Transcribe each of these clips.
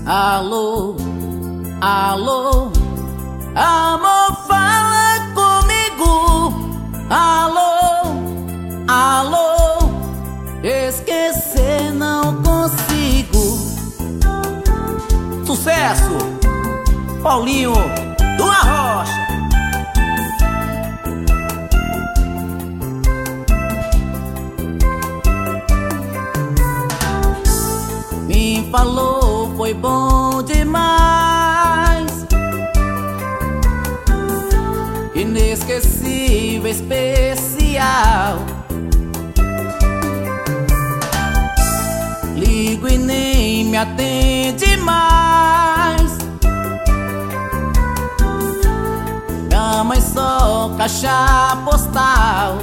Alô, alô, amor, fala comigo. Alô, alô, esquecer não consigo. Sucesso, Paulinho do Arrocha. Me falou, foi bom demais, inesquecível, especial. Ligo e nem me atende mais, minha mãe só caixa postal.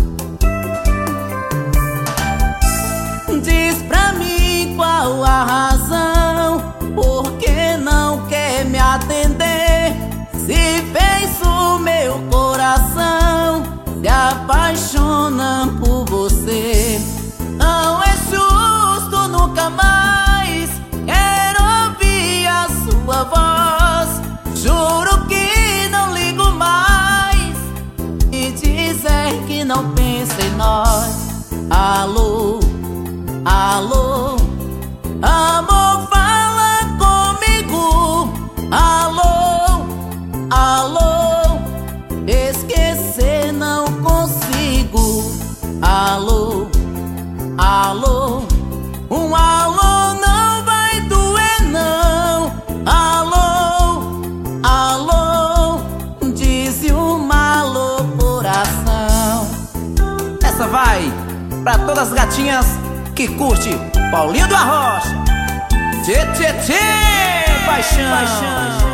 Diz pra mim qual a razão, por que não quer me atender? Se fez o meu coração se apaixona por você. Não é justo, nunca mais quero ouvir a sua voz. Juro que não ligo mais e dizer que não pensa em nós. Alô, alô, amor, fala comigo. Alô, alô, esquecer não consigo. Alô, alô, um alô não vai doer não. Alô, alô, diz uma alô, coração. Essa vai pra todas as gatinhas que curte Paulinho do Arrocha. Tchê, tchê, tchê, paixão, paixão.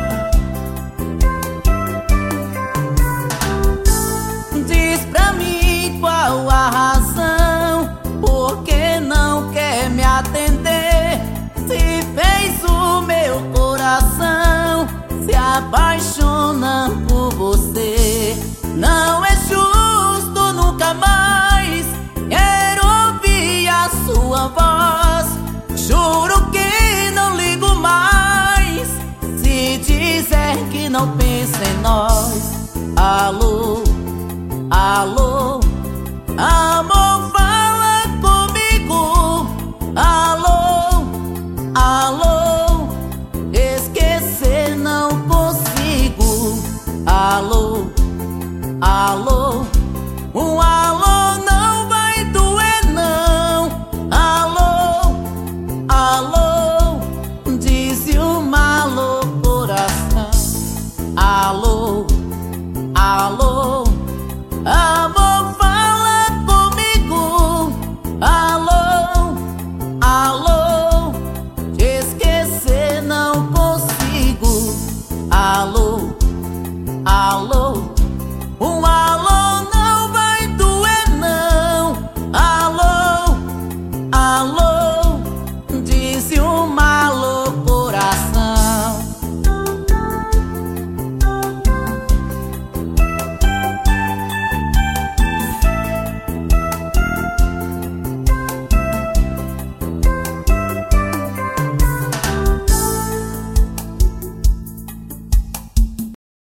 Diz pra mim qual a razão, por que não quer me atender? Se fez o meu coração se apaixona por você. Não é justo, nunca mais quero ouvir a sua voz. Juro que não ligo mais se dizer que não pensa em nós. Alô, alô, amor,